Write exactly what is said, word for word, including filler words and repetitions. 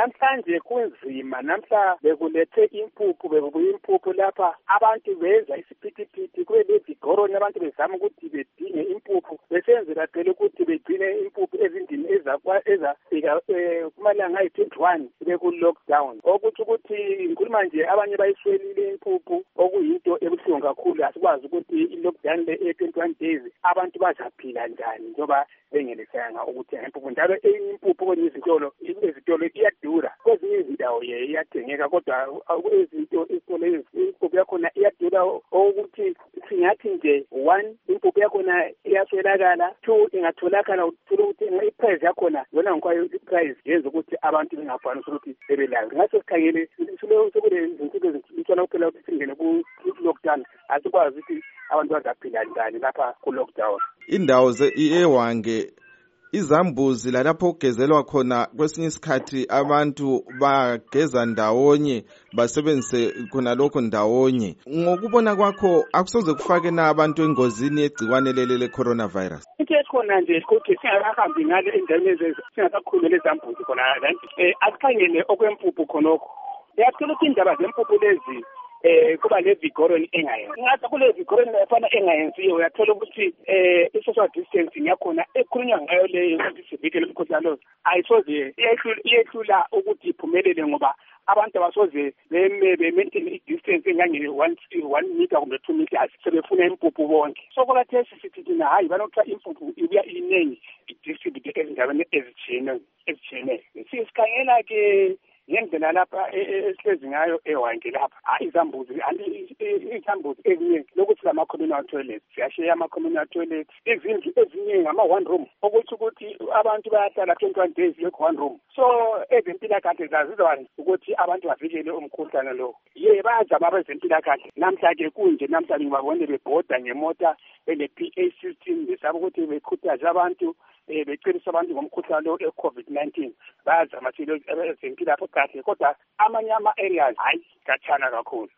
namhlanje kunzima namhla bekulethe impuphu bekubuya impuphu lapha abantu benza isiphithiphithi kube lezigoroni abantu bezama ukuthi bedinge impuphu besenzela phela ukuthi begcine impuphu ezindini ezafika kumalanga ayi-twenty-one beku-lockdown okuthi ukuthi ngikhuluma nje abanye bayiswelile impuphu okuyinto ebuhlungu kakhulu asikwazi ukuthi i-lockdown le e-twenty-one days abantu bazaphila njani njengoba bengelisanga ukuthi impuphu njalo enye impuphu kwenye izitolo izitolo iyadura kwezinye izindawo ye iyathengeka kodwa izinto izitolo impuphu yakhona iyadura ukuthi singathi nje one impuphu yakhona iyaswelakala two ingatholakala uthola ukuthi i-price yakhona yona ngikwayo i-price yenza ukuthi abantu bengakwanisi ukuthi bebelayo ngaso sikhangele sekule izinsuku ezithola kuphela ukuthi singene ku-lockdown asikwazi ukuthi abantu bazaphila njani lapha ku-lockdown. Indawo ze-Ewange izambuzi lalapho kugezelwa khona kwesinye isikhathi abantu bageza ndawonye basebenzise khona lokho ndawonye. Ngokubona kwakho akusoze kufake na abantu engozini yegciwane leli le-coronavirus? Into esikhona nje ukuthi singakahambi ngale endaweni lezi singakakhulumeli ezambuzi khona eh asikhangele okwempuphu khonokho. Uyathola ukuthi indaba zempuphu lezi eh kuba le vigoroni engayenzi ngathi kule vigoroni efana engayenziyo uyathola ukuthi eh i-social distancing yakhona ekhulunywa ngayo leyo ukuthi sivikele umkhuhlane lo ayisoze iyehlula ukuthi iphumelele ngoba abantu abasoze beme be-maintain i-distance engange one one meter kumbe two meters sebefuna impuphu bonke so kulathesi sithi thina hayi banokuthiwa impuphu ibuya iningi i-distribute ezindaweni ezitshiyeneyo ezitshiyeneyo sikhangela ke ngendlela lapha esihlezi ngayo eWange lapha hayi izambuzi izambuzi ezinye lokuthi lama communal toilets siyashiya ama communal toilets izindlu ezinye ngama one room ukuthi ukuthi abantu bayahlala twenty-one days lokho one room so ezempilakahle zazizwana ukuthi abantu bavikele umkhuhlane lo ye bayazama abezempilakahle namhla ke kunje namhla ngibabone bebhoda ngemota ele P A system besaba ukuthi bekhuthaza abantu eh becebisa abantu ngomkhuhlane lo e-COVID nineteen bayazama thile ezempilakahle kahle kodwa amanye ama areas hayi kathana kakhulu.